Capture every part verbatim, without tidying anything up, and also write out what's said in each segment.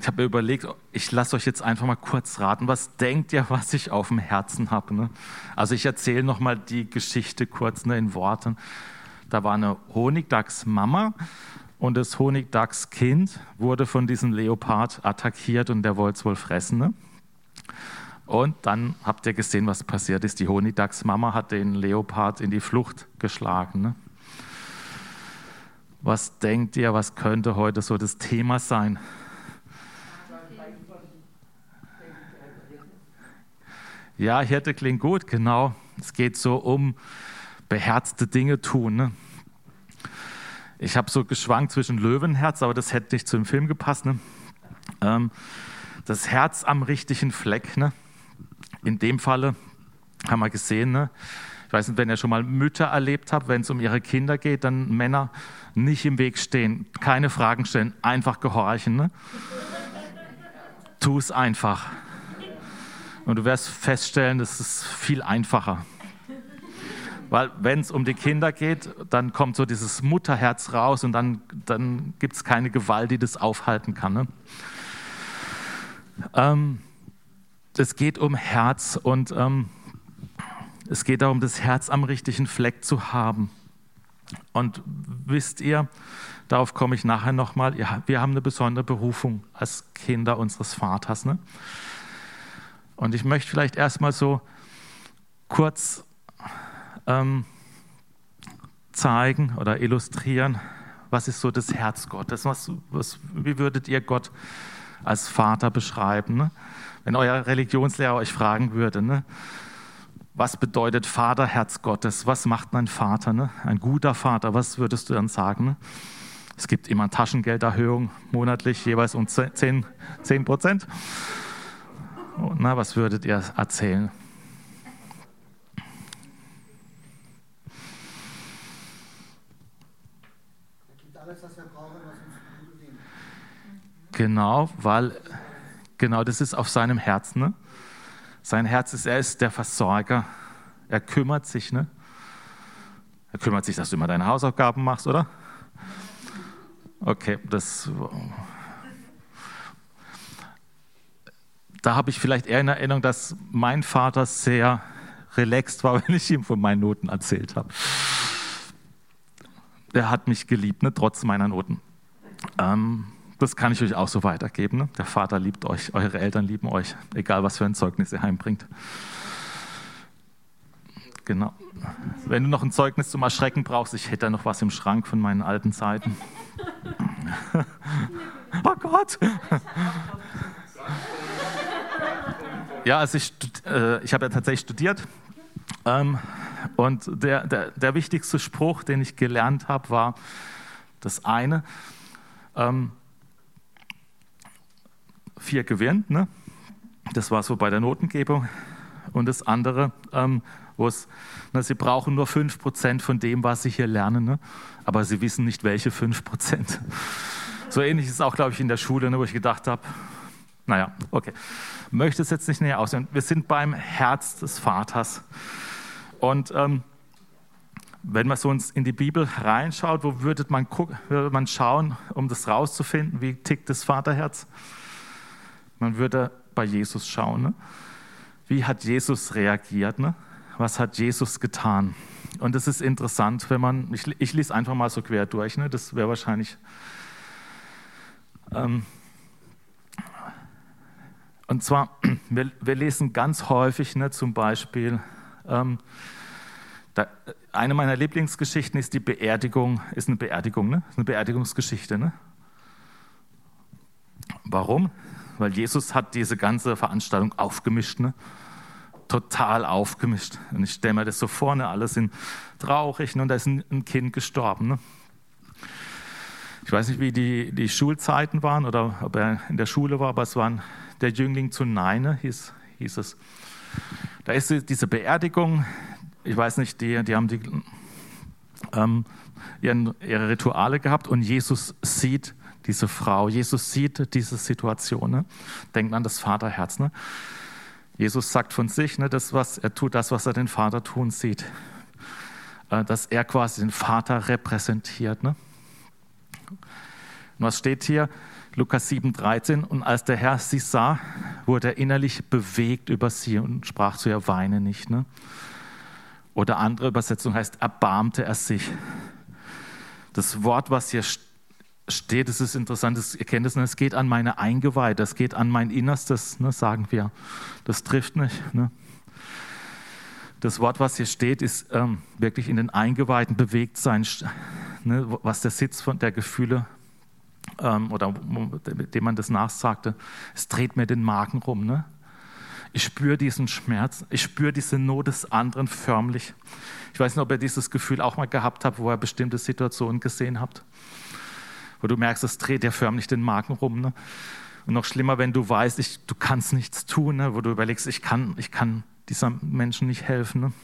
ich habe mir überlegt, ich lasse euch jetzt einfach mal kurz raten, was denkt ihr, was ich auf dem Herzen habe? Ne? Also ich erzähle nochmal die Geschichte kurz, ne, in Worten. Da war eine Honigdachsmama und das Honigdachskind wurde von diesem Leopard attackiert und der wollte es wohl fressen. Ne? Und dann habt ihr gesehen, was passiert ist. Die Honigdachsmama hat den Leopard in die Flucht geschlagen. Ne? Was denkt ihr, was könnte heute so das Thema sein? Ja, Hirte klingt gut, genau. Es geht so um beherzte Dinge tun. Ne? Ich habe so geschwankt zwischen Löwenherz, aber das hätte nicht zu dem Film gepasst. Ne? Ähm, das Herz am richtigen Fleck. Ne? In dem Falle haben wir gesehen, ne? Ich weiß nicht, wenn ihr schon mal Mütter erlebt habt, wenn es um ihre Kinder geht, dann Männer nicht im Weg stehen, keine Fragen stellen, einfach gehorchen. Ne? Tu es einfach. Und du wirst feststellen, das ist viel einfacher. Weil wenn es um die Kinder geht, dann kommt so dieses Mutterherz raus und dann, dann gibt es keine Gewalt, die das aufhalten kann. Ne? Ähm, es geht um Herz und ähm, es geht darum, das Herz am richtigen Fleck zu haben. Und wisst ihr, darauf komme ich nachher nochmal, ja, wir haben eine besondere Berufung als Kinder unseres Vaters. Ne? Und ich möchte vielleicht erstmal so kurz ähm, zeigen oder illustrieren, was ist so das Herz Gottes? Was, was, wie würdet ihr Gott als Vater beschreiben? Ne? Wenn euer Religionslehrer euch fragen würde, ne? Was bedeutet Vaterherz Gottes? Was macht ein Vater? Ne? Ein guter Vater, was würdest du dann sagen? Ne? Es gibt immer Taschengelderhöhung monatlich, jeweils um zehn Prozent. Na, was würdet ihr erzählen? Er gibt alles, was wir brauchen, was uns gut dient. Genau, weil genau das ist auf seinem Herzen. Ne? Sein Herz ist, er ist der Versorger. Er kümmert sich. Ne? Er kümmert sich, dass du immer deine Hausaufgaben machst, oder? Okay, das... Da habe ich vielleicht eher in Erinnerung, dass mein Vater sehr relaxed war, wenn ich ihm von meinen Noten erzählt habe. Er hat mich geliebt, ne, trotz meiner Noten. Ähm, das kann ich euch auch so weitergeben. Ne? Der Vater liebt euch, eure Eltern lieben euch, egal was für ein Zeugnis ihr heimbringt. Genau. Wenn du noch ein Zeugnis zum Erschrecken brauchst, ich hätte da noch was im Schrank von meinen alten Zeiten. Oh Gott! Ja, also ich, äh, ich habe ja tatsächlich studiert ähm, und der, der, der wichtigste Spruch, den ich gelernt habe, war das eine, ähm, vier gewinnt, ne? Das war so bei der Notengebung und das andere, ähm, wo es, ne, sie brauchen nur fünf Prozent von dem, was sie hier lernen, ne? Aber sie wissen nicht, welche fünf Prozent. So ähnlich ist es auch, glaube ich, in der Schule, ne, wo ich gedacht habe, naja, okay. Möchte es jetzt nicht näher aussehen. Wir sind beim Herz des Vaters. Und ähm, wenn man so in die Bibel reinschaut, wo würde man, gucken, würde man schauen, um das rauszufinden, wie tickt das Vaterherz? Man würde bei Jesus schauen. Ne? Wie hat Jesus reagiert? Ne? Was hat Jesus getan? Und das ist interessant, wenn man, ich, ich lese einfach mal so quer durch, ne? Das wäre wahrscheinlich... Ähm, Und zwar, wir, wir lesen ganz häufig, ne, zum Beispiel, ähm, da, eine meiner Lieblingsgeschichten ist die Beerdigung, ist eine Beerdigung, ne? Ist eine Beerdigungsgeschichte. Ne? Warum? Weil Jesus hat diese ganze Veranstaltung aufgemischt, ne? Total aufgemischt. Und ich stelle mir das so vor, ne? Alle sind traurig, ne? Und da ist ein, ein Kind gestorben. Ne? Ich weiß nicht, wie die, die Schulzeiten waren oder ob er in der Schule war, aber es waren der Jüngling zu Naine, hieß, hieß es. Da ist diese Beerdigung, ich weiß nicht, die, die haben die, ähm, ihren, ihre Rituale gehabt und Jesus sieht diese Frau, Jesus sieht diese Situation. Ne? Denkt an das Vaterherz. Ne? Jesus sagt von sich, ne, das, was er tut, das, was er den Vater tun sieht. Äh, dass er quasi den Vater repräsentiert. Ne? Und was steht hier? Lukas sieben, dreizehn, und als der Herr sie sah, wurde er innerlich bewegt über sie und sprach zu ihr, weine nicht. Ne? Oder andere Übersetzung heißt, erbarmte er sich. Das Wort, was hier steht, das ist interessant, das, ihr kennt es, es geht an meine Eingeweide, das geht an mein Innerstes, ne, sagen wir. Das trifft nicht. Ne? Das Wort, was hier steht, ist ähm, wirklich in den Eingeweiden bewegt sein, ne, was der Sitz von der Gefühle ähm, oder dem man das nachsagte, es dreht mir den Magen rum. Ne? Ich spüre diesen Schmerz, ich spüre diese Not des anderen förmlich. Ich weiß nicht, ob ihr dieses Gefühl auch mal gehabt habt, wo ihr bestimmte Situationen gesehen habt, wo du merkst, es dreht dir förmlich den Magen rum. Ne? Und noch schlimmer, wenn du weißt, ich, du kannst nichts tun, ne? Wo du überlegst, ich kann, ich kann dieser Menschen nicht helfen. Ne?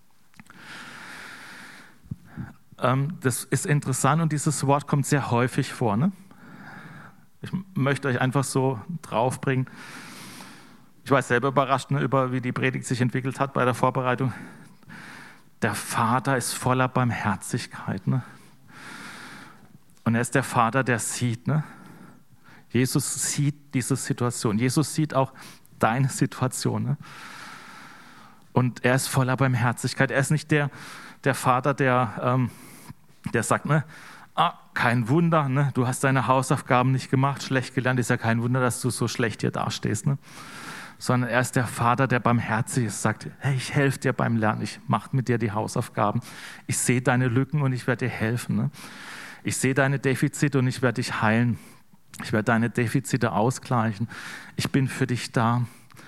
Ähm, das ist interessant und dieses Wort kommt sehr häufig vor. Ne? Ich möchte euch einfach so draufbringen. Ich war selber überrascht, ne, über wie die Predigt sich entwickelt hat bei der Vorbereitung. Der Vater ist voller Barmherzigkeit. Ne? Und er ist der Vater, der sieht. Ne? Jesus sieht diese Situation. Jesus sieht auch deine Situation. Ne? Und er ist voller Barmherzigkeit. Er ist nicht der, der Vater, der, ähm, der sagt, ne, ah, kein Wunder, ne, du hast deine Hausaufgaben nicht gemacht, schlecht gelernt, ist ja kein Wunder, dass du so schlecht hier dastehst. Ne? Sondern er ist der Vater, der barmherzig ist, sagt, hey, ich helfe dir beim Lernen, ich mache mit dir die Hausaufgaben, ich sehe deine Lücken und ich werde dir helfen. Ne? Ich sehe deine Defizite und ich werde dich heilen. Ich werde deine Defizite ausgleichen. Ich bin für dich da.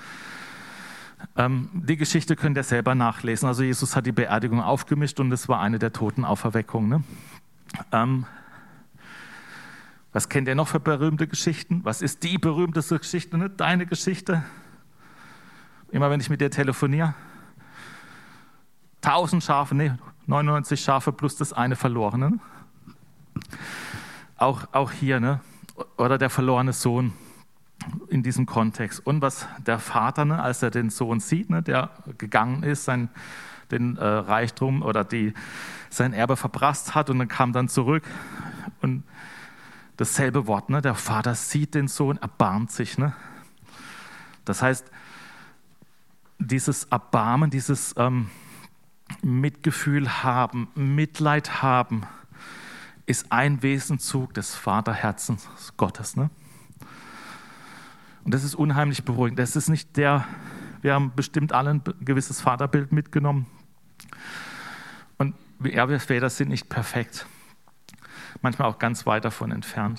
Ähm, die Geschichte könnt ihr selber nachlesen. Also Jesus hat die Beerdigung aufgemischt und es war eine der Totenauferweckungen. Ne? Ähm, was kennt ihr noch für berühmte Geschichten? Was ist die berühmteste Geschichte? Ne? Deine Geschichte? Immer wenn ich mit dir telefoniere. Tausend Schafe, nee, neunundneunzig Schafe plus das eine verlorene. Ne? Auch, auch hier, ne? Oder der verlorene Sohn in diesem Kontext. Und was der Vater, ne, als er den Sohn sieht, ne, der gegangen ist, sein, den äh, Reichtum oder die, sein Erbe verprasst hat und dann kam dann zurück. Und dasselbe Wort, ne, der Vater sieht den Sohn, erbarmt sich. Ne? Das heißt, dieses Erbarmen, dieses ähm, Mitgefühl haben, Mitleid haben, ist ein Wesenszug des Vaterherzens Gottes. Ne? Und das ist unheimlich beruhigend. Das ist nicht der, wir haben bestimmt alle ein gewisses Vaterbild mitgenommen. Und ja, wir Väter sind nicht perfekt. Manchmal auch ganz weit davon entfernt.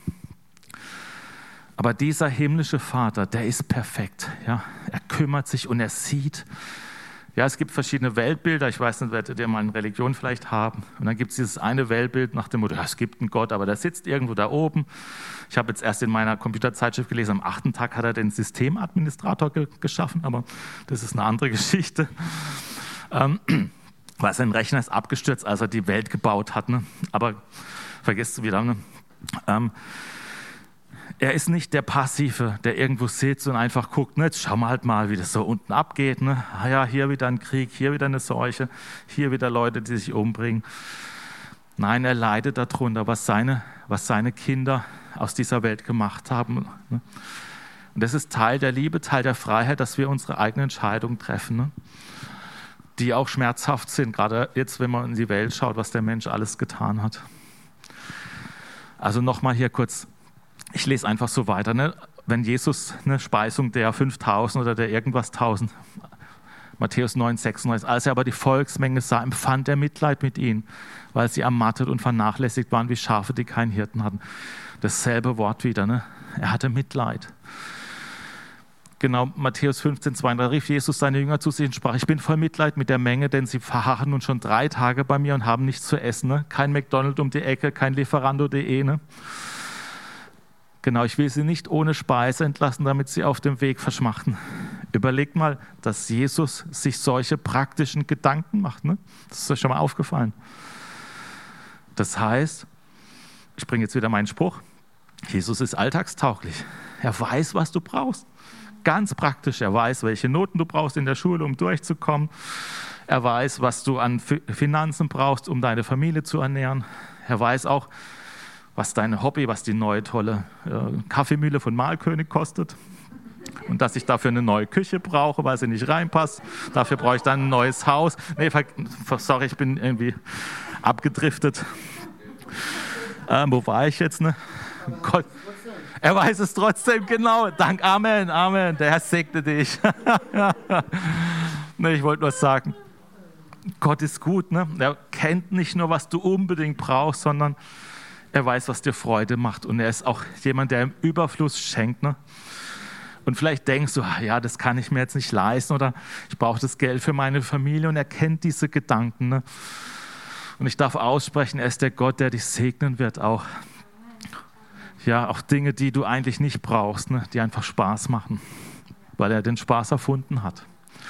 Aber dieser himmlische Vater, der ist perfekt. Ja? Er kümmert sich und er sieht. Ja, es gibt verschiedene Weltbilder. Ich weiß nicht, werdet ihr mal eine Religion vielleicht haben. Und dann gibt es dieses eine Weltbild nach dem Motto, ja, es gibt einen Gott, aber der sitzt irgendwo da oben. Ich habe jetzt erst in meiner Computerzeitschrift gelesen, am achten Tag hat er den Systemadministrator ge- geschaffen, aber das ist eine andere Geschichte. Ähm, weil sein Rechner ist abgestürzt, als er die Welt gebaut hat. Ne? Aber vergesst du wieder. Ne? Ähm, Er ist nicht der Passive, der irgendwo sitzt und einfach guckt, ne, jetzt schauen wir halt mal, wie das so unten abgeht. Ne? Ah ja, hier wieder ein Krieg, hier wieder eine Seuche, hier wieder Leute, die sich umbringen. Nein, er leidet darunter, was seine, was seine Kinder aus dieser Welt gemacht haben. Ne? Und das ist Teil der Liebe, Teil der Freiheit, dass wir unsere eigenen Entscheidungen treffen, ne? Die auch schmerzhaft sind, gerade jetzt, wenn man in die Welt schaut, was der Mensch alles getan hat. Also nochmal hier kurz. Ich lese einfach so weiter. Ne? Wenn Jesus eine Speisung der fünftausend oder der irgendwas tausend, Matthäus neun, sechsunddreißig, als er aber die Volksmenge sah, empfand er Mitleid mit ihnen, weil sie ermattet und vernachlässigt waren wie Schafe, die keinen Hirten hatten. Dasselbe Wort wieder. Ne? Er hatte Mitleid. Genau, Matthäus fünfzehn, zwei, da rief Jesus seine Jünger zu sich und sprach, ich bin voll Mitleid mit der Menge, denn sie verharren nun schon drei Tage bei mir und haben nichts zu essen. Ne? Kein McDonald's um die Ecke, kein Lieferando punkt de. Ne? Genau, ich will sie nicht ohne Speise entlassen, damit sie auf dem Weg verschmachten. Überlegt mal, dass Jesus sich solche praktischen Gedanken macht. Ne? Das ist euch schon mal aufgefallen. Das heißt, ich bringe jetzt wieder meinen Spruch, Jesus ist alltagstauglich. Er weiß, was du brauchst. Ganz praktisch. Er weiß, welche Noten du brauchst in der Schule, um durchzukommen. Er weiß, was du an Finanzen brauchst, um deine Familie zu ernähren. Er weiß auch, was dein Hobby, was die neue tolle äh, Kaffeemühle von Mahlkönig kostet. Und dass ich dafür eine neue Küche brauche, weil sie nicht reinpasst. Dafür brauche ich dann ein neues Haus. Nee, sorry, ich bin irgendwie abgedriftet. Ähm, wo war ich jetzt? Ne? Gott. Er weiß es trotzdem, genau. Dank, Amen, Amen. Der Herr segne dich. Nee, ich wollte nur sagen, Gott ist gut. Ne? Er kennt nicht nur, was du unbedingt brauchst, sondern er weiß, was dir Freude macht. Und er ist auch jemand, der im Überfluss schenkt. Ne? Und vielleicht denkst du, ja, das kann ich mir jetzt nicht leisten oder ich brauche das Geld für meine Familie. Und er kennt diese Gedanken. Ne? Und ich darf aussprechen, er ist der Gott, der dich segnen wird. Auch, ja, auch Dinge, die du eigentlich nicht brauchst, ne? Die einfach Spaß machen, weil er den Spaß erfunden hat.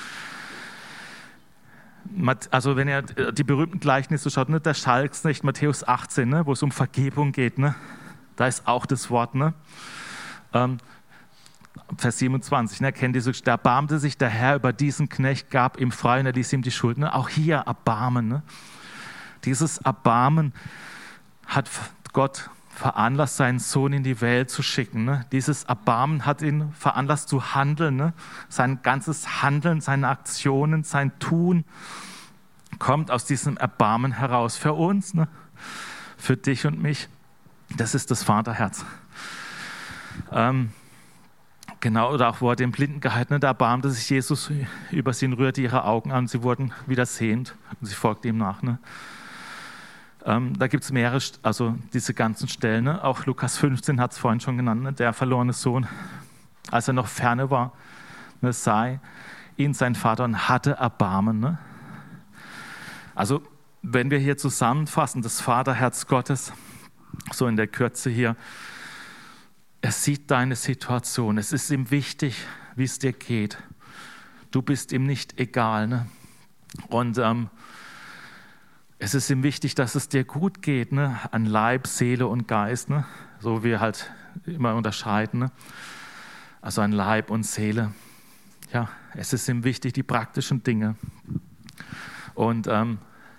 Also wenn ihr die berühmten Gleichnisse schaut, ne, der Schalksknecht, Matthäus achtzehn, ne, wo es um Vergebung geht, ne, da ist auch das Wort, ne, ähm, Vers siebenundzwanzig, ne, kennt diese, da erbarmte sich der Herr über diesen Knecht, gab ihm frei und er ließ ihm die Schuld. Ne, auch hier Erbarmen. Ne. Dieses Erbarmen hat Gott veranlasst, seinen Sohn in die Welt zu schicken. Ne. Dieses Erbarmen hat ihn veranlasst zu handeln. Ne. Sein ganzes Handeln, seine Aktionen, sein Tun kommt aus diesem Erbarmen heraus. Für uns, ne, für dich und mich, das ist das Vaterherz. Ähm, Genau, oder auch wo er den Blinden gehalten hat, da erbarmte sich Jesus über sie und rührte ihre Augen an. Sie wurden wieder sehend und sie folgte ihm nach. Ne? Ähm, da gibt es mehrere, also diese ganzen Stellen. Ne? Auch Lukas fünfzehn hat es vorhin schon genannt, ne? Der verlorene Sohn, als er noch ferne war, ne, sah ihn sein Vater und hatte Erbarmen. Ne? Also wenn wir hier zusammenfassen, das Vaterherz Gottes, so in der Kürze hier, er sieht deine Situation. Es ist ihm wichtig, wie es dir geht. Du bist ihm nicht egal. Ne? Und ähm, es ist ihm wichtig, dass es dir gut geht. Ne? An Leib, Seele und Geist. Ne? So wie wir halt immer unterscheiden. Ne? Also an Leib und Seele. Ja, es ist ihm wichtig, die praktischen Dinge. Und, ähm,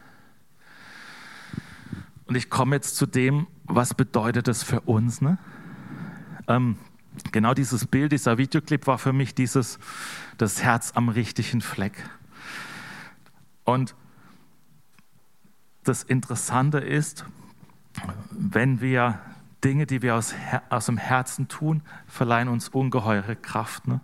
und ich komme jetzt zu dem, was bedeutet das für uns, ne? Ähm, genau dieses Bild, dieser Videoclip war für mich dieses, das Herz am richtigen Fleck. Und das Interessante ist, wenn wir Dinge, die wir aus, aus dem Herzen tun, verleihen uns ungeheure Kraft. Ne?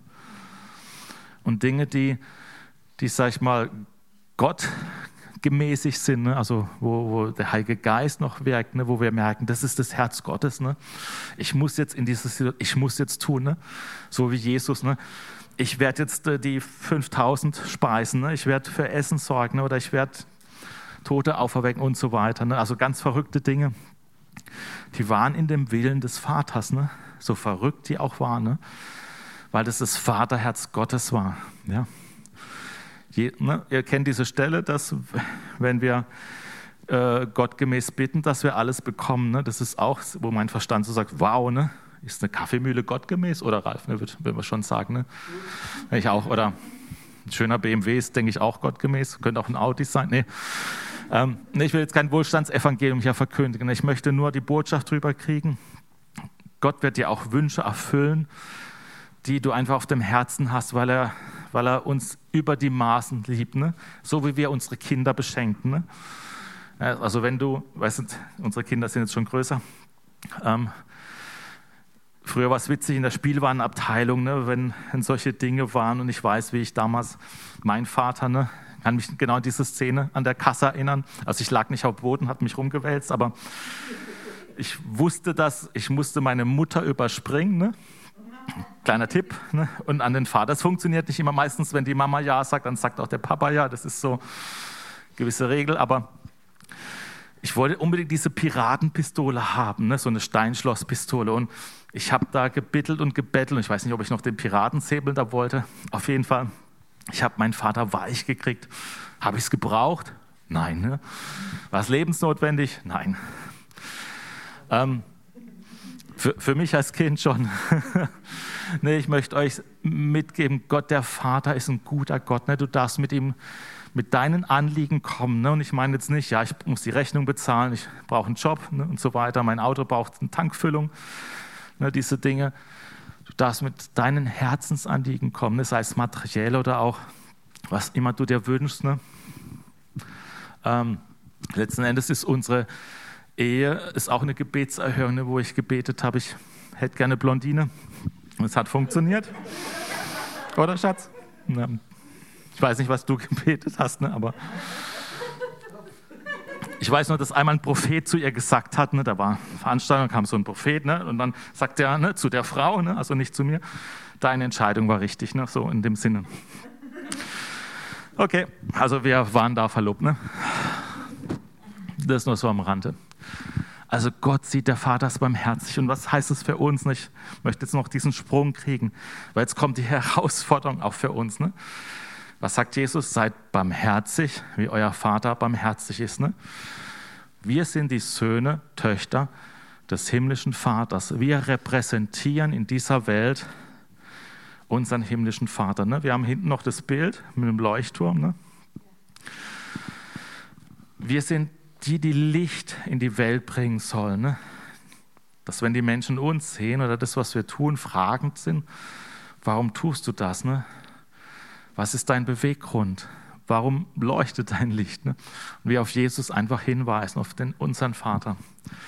Und Dinge, die, die, sag ich mal, Gott gemäßig sind, ne? Also wo, wo der Heilige Geist noch wirkt, ne? Wo wir merken, das ist das Herz Gottes. Ne? Ich muss jetzt in dieses, ich muss jetzt tun, ne? So wie Jesus. Ne? Ich werde jetzt äh, die fünftausend speisen, ne? Ich werde für Essen sorgen, ne? Oder ich werde Tote auferwecken und so weiter. Ne? Also ganz verrückte Dinge. Die waren in dem Willen des Vaters, ne? So verrückt die auch waren, ne? Weil das das Vaterherz Gottes war. Ja. Je, ne, ihr kennt diese Stelle, dass wenn wir äh, gottgemäß bitten, dass wir alles bekommen. Ne? Das ist auch, wo mein Verstand so sagt, wow, ne? Ist eine Kaffeemühle gottgemäß? Oder Ralf, ne? Würde würd man schon sagen. Ne? Ich auch, oder ein schöner B M W ist, denke ich, auch gottgemäß. Könnte auch ein Audi sein. Nee. Ähm, nee, ich will jetzt kein Wohlstandsevangelium hier verkündigen. Ich möchte nur die Botschaft drüber kriegen. Gott wird dir auch Wünsche erfüllen, die du einfach auf dem Herzen hast, weil er, weil er uns über die Maßen liebt, ne? So wie wir unsere Kinder beschenken. Ne? Also wenn du, weißt du, unsere Kinder sind jetzt schon größer. Ähm, früher war es witzig in der Spielwarenabteilung, ne? wenn, wenn solche Dinge waren und ich weiß, wie ich damals, mein Vater, ne? kann mich genau an diese Szene an der Kasse erinnern. Also ich lag nicht auf dem Boden, hat mich rumgewälzt, aber ich wusste das, ich musste meine Mutter überspringen, ne? Kleiner Tipp, ne? Und an den Vater. Das funktioniert nicht immer. Meistens, wenn die Mama ja sagt, dann sagt auch der Papa ja. Das ist so eine gewisse Regel. Aber ich wollte unbedingt diese Piratenpistole haben, ne? So eine Steinschlosspistole. Und ich habe da gebittelt und gebettelt. Und ich weiß nicht, ob ich noch den Piratensäbel da wollte. Auf jeden Fall, ich habe meinen Vater weich gekriegt. Habe ich es gebraucht? Nein. Ne? War es lebensnotwendig? Nein. Ähm, Für, für mich als Kind schon. Nee, ich möchte euch mitgeben, Gott der Vater ist ein guter Gott. Ne? Du darfst mit ihm, mit deinen Anliegen kommen. Ne? Und ich meine jetzt nicht, ja, ich muss die Rechnung bezahlen, ich brauche einen Job, ne? Und so weiter, mein Auto braucht eine Tankfüllung, ne? Diese Dinge. Du darfst mit deinen Herzensanliegen kommen, ne? Sei es materiell oder auch, was immer du dir wünschst. Ne? Ähm, letzten Endes ist unsere Ehe ist auch eine Gebetserhörung, ne? Wo ich gebetet habe, ich hätte gerne Blondine. Und es hat funktioniert. Oder, Schatz? Ja. Ich weiß nicht, was du gebetet hast, ne? Aber ich weiß nur, dass einmal ein Prophet zu ihr gesagt hat, ne? Da war eine Veranstaltung, kam so ein Prophet, ne? Und dann sagt er, ne, zu der Frau, ne? Also nicht zu mir, deine Entscheidung war richtig, ne? So in dem Sinne. Okay, also wir waren da verlobt, ne? Das ist nur so am Rande. Also Gott sieht, der Vater ist barmherzig. Und was heißt es für uns? Ne? Ich möchte jetzt noch diesen Sprung kriegen, weil jetzt kommt die Herausforderung auch für uns, ne? Was sagt Jesus? Seid barmherzig, wie euer Vater barmherzig ist. Ne? Wir sind die Söhne, Töchter des himmlischen Vaters. Wir repräsentieren in dieser Welt unseren himmlischen Vater. Ne? Wir haben hinten noch das Bild mit dem Leuchtturm. Ne? Wir sind die, die Licht in die Welt bringen sollen. Ne? Dass wenn die Menschen uns sehen oder das, was wir tun, fragend sind, warum tust du das? Ne? Was ist dein Beweggrund? Warum leuchtet dein Licht? Ne? Und wir auf Jesus einfach hinweisen, auf den, unseren Vater.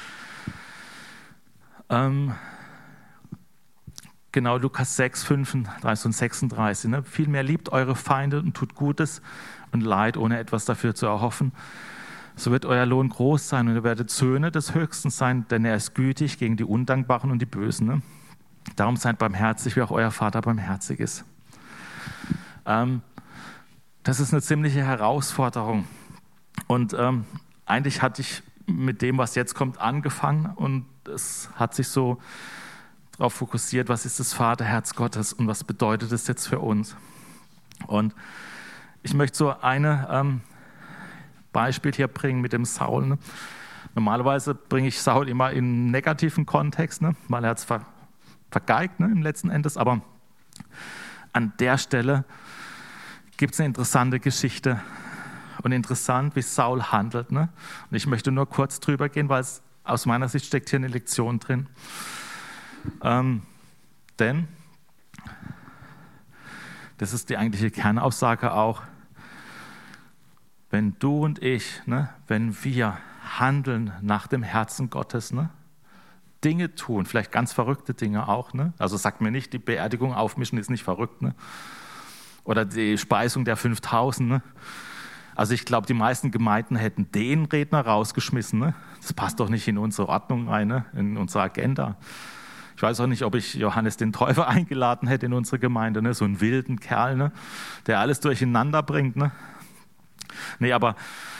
Ähm, genau, Lukas sechs, fünfunddreißig und sechsunddreißig. Ne? Vielmehr liebt eure Feinde und tut Gutes und Leid, ohne etwas dafür zu erhoffen. So wird euer Lohn groß sein und ihr werdet Söhne des Höchsten sein, denn er ist gütig gegen die Undankbaren und die Bösen. Ne? Darum seid barmherzig, wie auch euer Vater barmherzig ist. Ähm, das ist eine ziemliche Herausforderung. Und ähm, eigentlich hatte ich mit dem, was jetzt kommt, angefangen und es hat sich so darauf fokussiert, was ist das Vaterherz Gottes und was bedeutet es jetzt für uns. Und ich möchte so ein ähm, Beispiel hier bringen mit dem Saul. Ne? Normalerweise bringe ich Saul immer in negativen Kontext, ne? Weil er hat es ver vergeigt, ne? Im letzten Endes, aber an der Stelle gibt es eine interessante Geschichte und interessant, wie Saul handelt. Ne? Und ich möchte nur kurz drüber gehen, weil es aus meiner Sicht steckt hier eine Lektion drin. Ähm, denn, das ist die eigentliche Kernaussage auch, wenn du und ich, ne, wenn wir handeln nach dem Herzen Gottes, ne, Dinge tun, vielleicht ganz verrückte Dinge auch, ne? Also sagt mir nicht, die Beerdigung aufmischen ist nicht verrückt, ne? Oder die Speisung der fünftausend. Ne? Also ich glaube, die meisten Gemeinden hätten den Redner rausgeschmissen. Ne? Das passt doch nicht in unsere Ordnung rein, ne? In unsere Agenda. Ich weiß auch nicht, ob ich Johannes den Täufer eingeladen hätte in unsere Gemeinde. Ne? So einen wilden Kerl, ne? Der alles durcheinander bringt. Ne? Nee, aber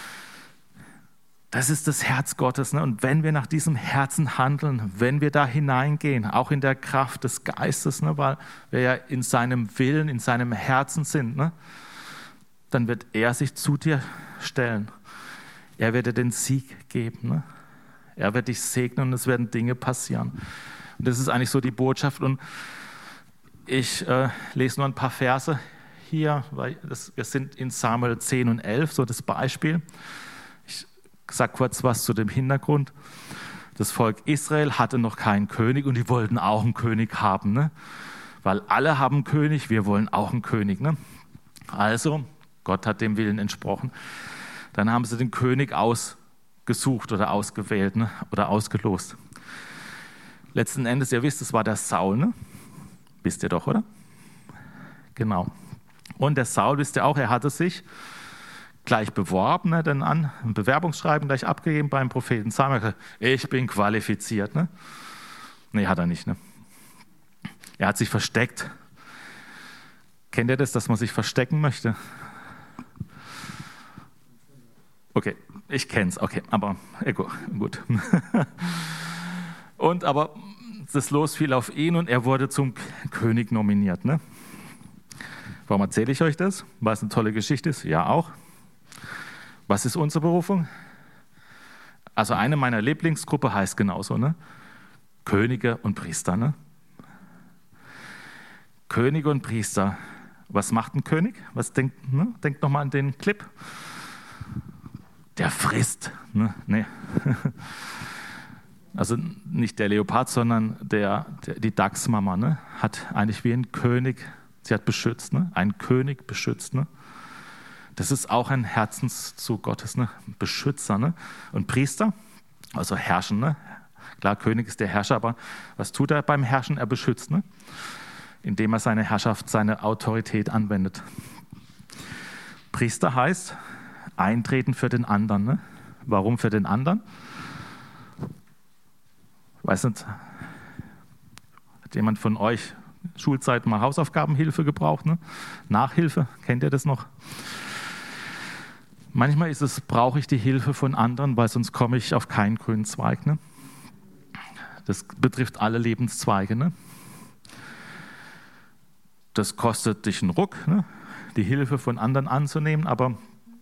das ist das Herz Gottes. Ne? Und wenn wir nach diesem Herzen handeln, wenn wir da hineingehen, auch in der Kraft des Geistes, ne? Weil wir ja in seinem Willen, in seinem Herzen sind, ne? Dann wird er sich zu dir stellen. Er wird dir den Sieg geben. Ne? Er wird dich segnen und es werden Dinge passieren. Und das ist eigentlich so die Botschaft. Und ich äh, lese nur ein paar Verse hier, weil das, wir sind in Samuel zehn und elf, so das Beispiel. Ich sage kurz was zu dem Hintergrund. Das Volk Israel hatte noch keinen König und die wollten auch einen König haben. Ne? Weil alle haben einen König, wir wollen auch einen König. Ne? Also, Gott hat dem Willen entsprochen. Dann haben sie den König ausgesucht oder ausgewählt, ne? Oder ausgelost. Letzten Endes, ihr wisst, es war der Saul. Ne? Wisst ihr doch, oder? Genau. Und der Saul, wisst ihr auch, er hatte sich gleich beworben, ne, dann an, ein Bewerbungsschreiben gleich abgegeben beim Propheten Samuel. Ich bin qualifiziert. Ne? Nee, hat er nicht. Ne? Er hat sich versteckt. Kennt ihr das, dass man sich verstecken möchte? Okay, ich kenne es, okay, aber äh, gut. Und aber das Los fiel auf ihn und er wurde zum König nominiert. Ne? Warum erzähle ich euch das? Weil es eine tolle Geschichte ist? Ja, auch. Was ist unsere Berufung? Also eine meiner Lieblingsgruppe heißt genauso, ne? Könige und Priester. Ne? Könige und Priester. Was macht ein König? Was denkt, ne? Denkt nochmal an den Clip. Der frisst. Ne? Nee. Also nicht der Leopard, sondern der, der, die Dachsmama, ne? Hat eigentlich wie ein König, sie hat beschützt, ne? Ein König beschützt. Ne? Das ist auch ein Herzenszug Gottes, ne? Beschützer. Ne? Und Priester, also herrschen. Ne? Klar, König ist der Herrscher, aber was tut er beim Herrschen? Er beschützt, ne? Indem er seine Herrschaft, seine Autorität anwendet. Priester heißt eintreten für den anderen. Ne? Warum für den anderen? Weiß nicht, hat jemand von euch Schulzeit mal Hausaufgabenhilfe gebraucht? Ne? Nachhilfe, kennt ihr das noch? Manchmal ist es, brauche ich die Hilfe von anderen, weil sonst komme ich auf keinen grünen Zweig. Ne? Das betrifft alle Lebenszweige. Ne? Das kostet dich einen Ruck, ne? Die Hilfe von anderen anzunehmen, aber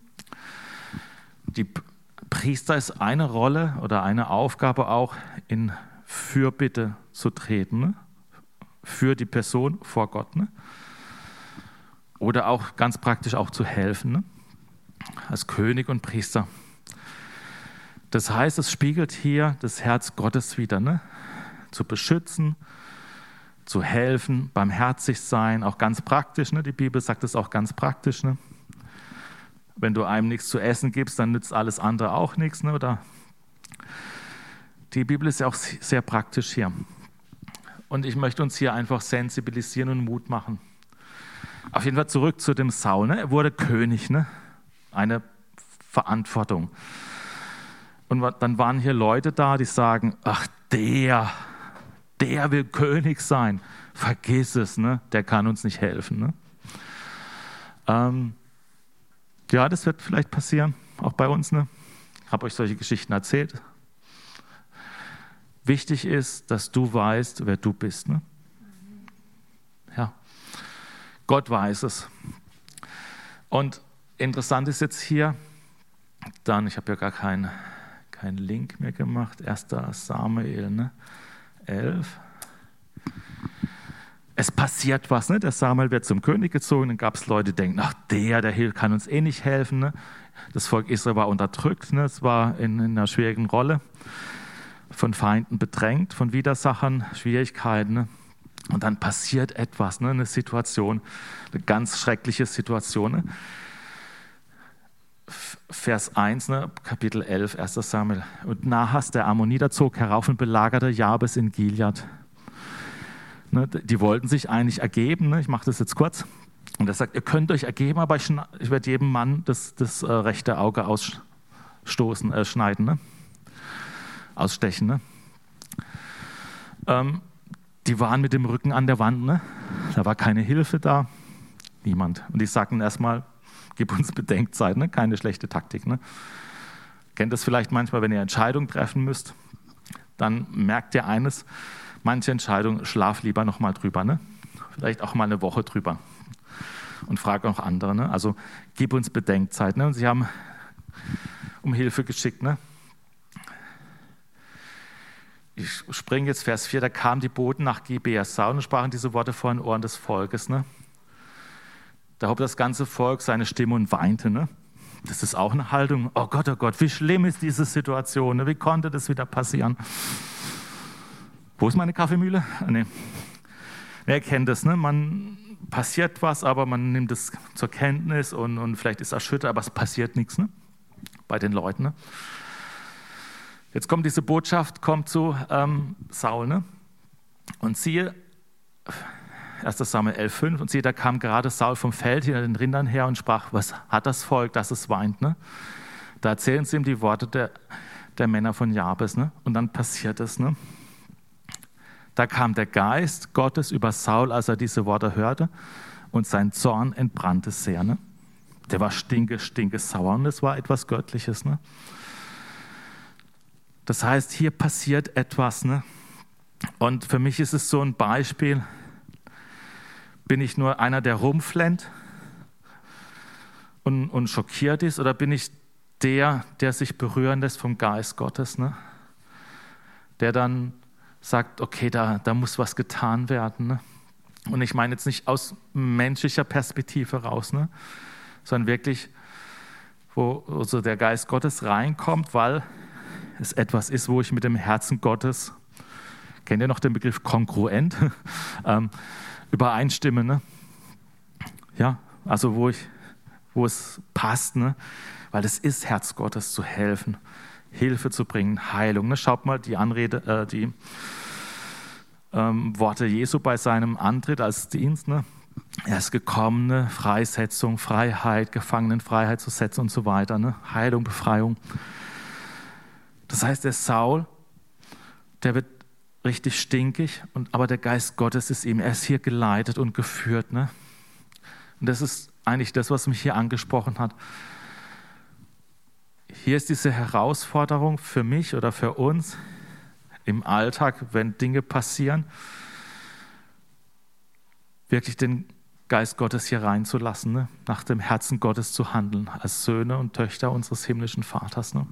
die Priester ist eine Rolle oder eine Aufgabe auch, in Fürbitte zu treten, ne? Für die Person vor Gott. Ne? Oder auch ganz praktisch auch zu helfen, ne? Als König und Priester. Das heißt, es spiegelt hier das Herz Gottes wider, ne? Zu beschützen, zu helfen, barmherzig sein, auch ganz praktisch. Ne? Die Bibel sagt es auch ganz praktisch. Ne? Wenn du einem nichts zu essen gibst, dann nützt alles andere auch nichts. Ne? Oder die Bibel ist ja auch sehr praktisch hier. Und ich möchte uns hier einfach sensibilisieren und Mut machen. Auf jeden Fall zurück zu dem Saul. Ne? Er wurde König, ne? Eine Verantwortung. Und dann waren hier Leute da, die sagen, ach der, der will König sein. Vergiss es, ne? Der kann uns nicht helfen. Ne? Ähm, ja, das wird vielleicht passieren, auch bei uns. Ne? Ich habe euch solche Geschichten erzählt. Wichtig ist, dass du weißt, wer du bist. Ne? Ja. Gott weiß es. Und interessant ist jetzt hier, dann, ich habe ja gar keinen kein Link mehr gemacht, erster Samuel, ne? elf. Es passiert was, ne? Der Samuel wird zum König gezogen, dann gab es Leute, die denken, ach der, der kann uns eh nicht helfen. Ne? Das Volk Israel war unterdrückt, ne? Es war in, in einer schwierigen Rolle, von Feinden bedrängt, von Widersachern, Schwierigkeiten. Ne? Und dann passiert etwas, ne? Eine Situation, eine ganz schreckliche Situation. Ne? Vers eins, ne, Kapitel elf, erster Samuel. Und Nahas, der Ammoniter, zog herauf und belagerte Jabes in Gilead. Ne, die wollten sich eigentlich ergeben, ne, ich mache das jetzt kurz. Und er sagt, ihr könnt euch ergeben, aber ich, ich werde jedem Mann das, das äh, rechte Auge ausstoßen, äh, schneiden, ne? Ausstechen. Ne? Ähm, die waren mit dem Rücken an der Wand, ne? Da war keine Hilfe da, niemand. Und die sagten erstmal, gib uns Bedenkzeit, ne? Keine schlechte Taktik. Ne? Kennt das vielleicht manchmal, wenn ihr Entscheidungen treffen müsst, dann merkt ihr eines, manche Entscheidungen, schlaf lieber noch mal drüber, ne? Vielleicht auch mal eine Woche drüber und frag auch andere. Ne? Also gib uns Bedenkzeit. Ne? Und sie haben um Hilfe geschickt. Ne? Ich springe jetzt Vers vier, da kamen die Boten nach Gibea Saul und sprachen diese Worte vor den Ohren des Volkes. Ne? Da hob das ganze Volk seine Stimme und weinte. Ne? Das ist auch eine Haltung. Oh Gott, oh Gott, wie schlimm ist diese Situation? Ne? Wie konnte das wieder passieren? Wo ist meine Kaffeemühle? Ah, nee. Wer kennt das? Ne? Man passiert was, aber man nimmt es zur Kenntnis und, und vielleicht ist erschüttert, aber es passiert nichts, ne? Bei den Leuten. Ne? Jetzt kommt diese Botschaft, kommt zu ähm, Saul. Ne? Und siehe, erster Samuel elf fünf, und siehe, da kam gerade Saul vom Feld hinter den Rindern her und sprach, was hat das Volk, dass es weint? Ne? Da erzählen sie ihm die Worte der, der Männer von Jabes. Ne? Und dann passiert es. Ne? Da kam der Geist Gottes über Saul, als er diese Worte hörte, und sein Zorn entbrannte sehr. Ne? Der war stinke, stinke sauer, und es war etwas Göttliches. Ne? Das heißt, hier passiert etwas. Ne? Und für mich ist es so ein Beispiel, bin ich nur einer, der rumflennt und, und schockiert ist, oder bin ich der, der sich berühren lässt vom Geist Gottes, ne? Der dann sagt, okay, da, da muss was getan werden. Ne? Und ich meine jetzt nicht aus menschlicher Perspektive raus, ne? Sondern wirklich, wo also der Geist Gottes reinkommt, weil es etwas ist, wo ich mit dem Herzen Gottes, kennt ihr noch den Begriff kongruent, ähm, übereinstimme, ne? Ja, also wo ich, wo es passt, ne? Weil es ist Herz Gottes zu helfen, Hilfe zu bringen, Heilung. Ne? Schaut mal die Anrede, äh, die ähm, Worte Jesu bei seinem Antritt als Dienst. Ne? Er ist gekommen, ne? Freisetzung, Freiheit, Gefangenenfreiheit zu setzen und so weiter. Ne? Heilung, Befreiung. Das heißt, der Saul, der wird richtig stinkig, und, aber der Geist Gottes ist ihm, er ist hier geleitet und geführt. Ne? Und das ist eigentlich das, was mich hier angesprochen hat. Hier ist diese Herausforderung für mich oder für uns im Alltag, wenn Dinge passieren, wirklich den Geist Gottes hier reinzulassen, ne? Nach dem Herzen Gottes zu handeln, als Söhne und Töchter unseres himmlischen Vaters. Ne?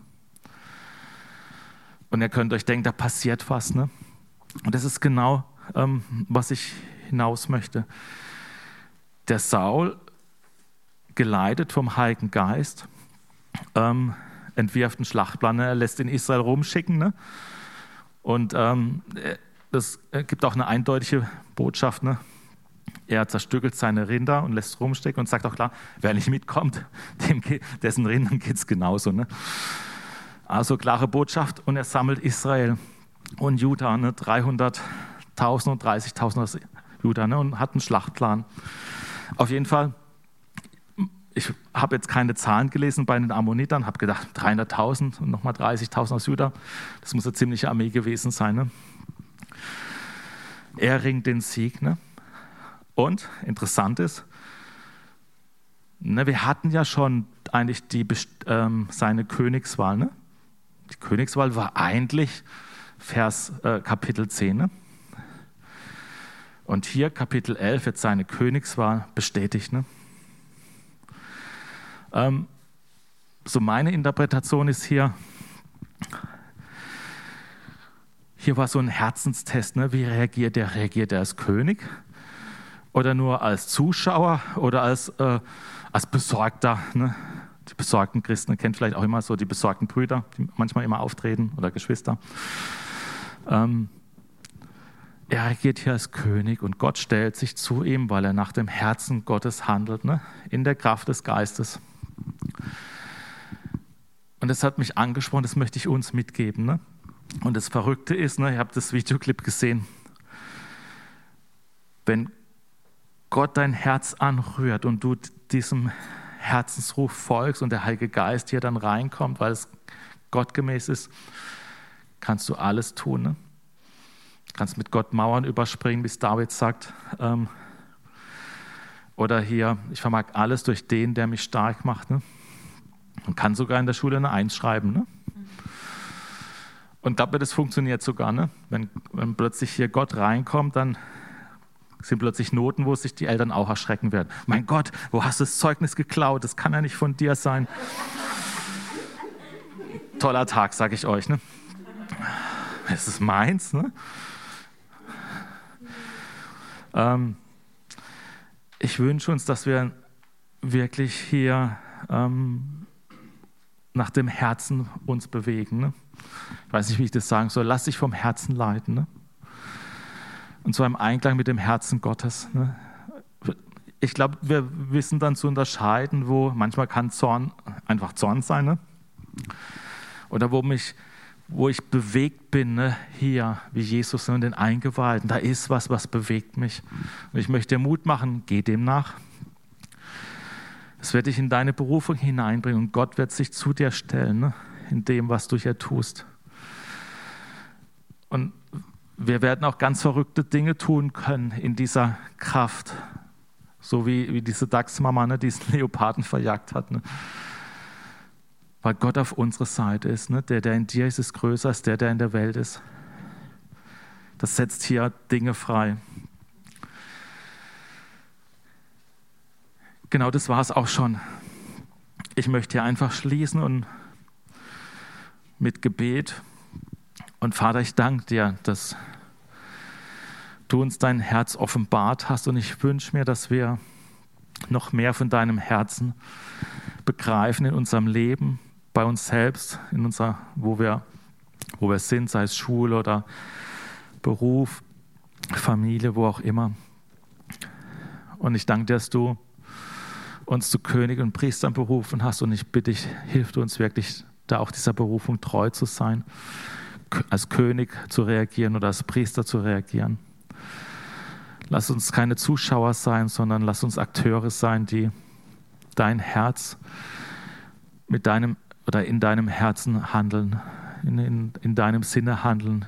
Und ihr könnt euch denken, da passiert was. Ne? Und das ist genau, ähm, was ich hinaus möchte. Der Saul, geleitet vom Heiligen Geist, ähm, entwirft einen Schlachtplan, er lässt in Israel rumschicken. Ne? Und ähm, das gibt auch eine eindeutige Botschaft. Ne? Er zerstückelt seine Rinder und lässt rumstecken und sagt auch klar, wer nicht mitkommt, dem, dessen Rindern geht es genauso. Ne? Also klare Botschaft, und er sammelt Israel und Juda, ne? dreihunderttausend und dreißigtausend aus Juda, ne? Und hat einen Schlachtplan. Auf jeden Fall, ich habe jetzt keine Zahlen gelesen bei den Ammonitern, habe gedacht, dreihunderttausend und nochmal dreißigtausend aus Juda, das muss eine ziemliche Armee gewesen sein. Ne? Er ringt den Sieg. Ne? Und interessant ist, ne, wir hatten ja schon eigentlich die, ähm, seine Königswahl. Ne? Die Königswahl war eigentlich Vers, äh, Kapitel zehn. Ne? Und hier, Kapitel elf, wird seine Königswahl bestätigt. Ne? Ähm, so meine Interpretation ist hier, hier war so ein Herzenstest. Ne? Wie reagiert er? Reagiert er als König oder nur als Zuschauer oder als, äh, als Besorgter? Ne? Die besorgten Christen, ihr kennt vielleicht auch immer so die besorgten Brüder, die manchmal immer auftreten, oder Geschwister. Ähm, Er reagiert hier als König, und Gott stellt sich zu ihm, weil er nach dem Herzen Gottes handelt, ne? In der Kraft des Geistes. Und das hat mich angesprochen, das möchte ich uns mitgeben. Ne? Und das Verrückte ist, ne, ihr habt das Videoclip gesehen, wenn Gott dein Herz anrührt und du diesem Herzensruf folgst und der Heilige Geist hier dann reinkommt, weil es gottgemäß ist, kannst du alles tun. Ne? Kannst mit Gott Mauern überspringen, wie es David sagt. Ähm, oder hier, ich vermag alles durch den, der mich stark macht. Ne? Und kann sogar in der Schule eine Eins schreiben. Ne? Und glaube, das funktioniert sogar. Ne? Wenn, wenn plötzlich hier Gott reinkommt, dann sind plötzlich Noten, wo sich die Eltern auch erschrecken werden. Mein Gott, wo hast du das Zeugnis geklaut? Das kann ja nicht von dir sein. Toller Tag, sage ich euch. Ne? Es ist meins. Ne? Ähm, ich wünsche uns, dass wir wirklich hier ähm, nach dem Herzen uns bewegen. Ne? Ich weiß nicht, wie ich das sagen soll. Lass dich vom Herzen leiten. Ne? Und zwar im Einklang mit dem Herzen Gottes. Ne? Ich glaube, wir wissen dann zu unterscheiden, wo manchmal kann Zorn einfach Zorn sein. Ne? Oder wo mich wo ich bewegt bin, ne, hier, wie Jesus in den Eingeweihten, da ist was, was bewegt mich. Und ich möchte dir Mut machen, geh dem nach. Es wird dich in deine Berufung hineinbringen und Gott wird sich zu dir stellen, ne, in dem, was du hier tust. Und wir werden auch ganz verrückte Dinge tun können in dieser Kraft, so wie, wie diese Dachsmama, ne, diesen Leoparden verjagt hat. Ne. Weil Gott auf unserer Seite ist. Ne? Der, der in dir ist, ist größer als der, der in der Welt ist. Das setzt hier Dinge frei. Genau, das war es auch schon. Ich möchte hier einfach schließen und mit Gebet. Und Vater, ich danke dir, dass du uns dein Herz offenbart hast. Und ich wünsche mir, dass wir noch mehr von deinem Herzen begreifen in unserem Leben, bei uns selbst, in unserer, wo wir, wo wir sind, sei es Schule oder Beruf, Familie, wo auch immer. Und ich danke dir, dass du uns zu König und Priestern berufen hast. Und ich bitte dich, hilf uns wirklich, da auch dieser Berufung treu zu sein, als König zu reagieren oder als Priester zu reagieren. Lass uns keine Zuschauer sein, sondern lass uns Akteure sein, die dein Herz mit deinem oder in deinem Herzen handeln, in, in, in deinem Sinne handeln.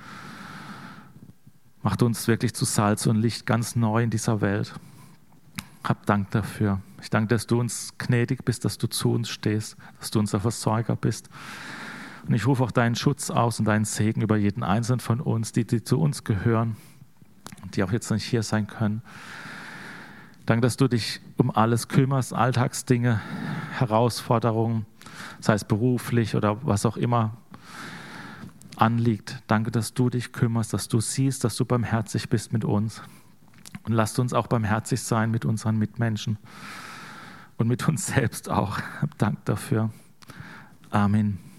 Macht uns wirklich zu Salz und Licht ganz neu in dieser Welt. Hab Dank dafür. Ich danke, dass du uns gnädig bist, dass du zu uns stehst, dass du unser Versorger bist. Und ich rufe auch deinen Schutz aus und deinen Segen über jeden Einzelnen von uns, die, die zu uns gehören und die auch jetzt nicht hier sein können. Danke, dass du dich um alles kümmerst, Alltagsdinge, Herausforderungen, sei es beruflich oder was auch immer anliegt. Danke, dass du dich kümmerst, dass du siehst, dass du barmherzig bist mit uns. Und lasst uns auch barmherzig sein mit unseren Mitmenschen und mit uns selbst auch. Hab Dank dafür. Amen.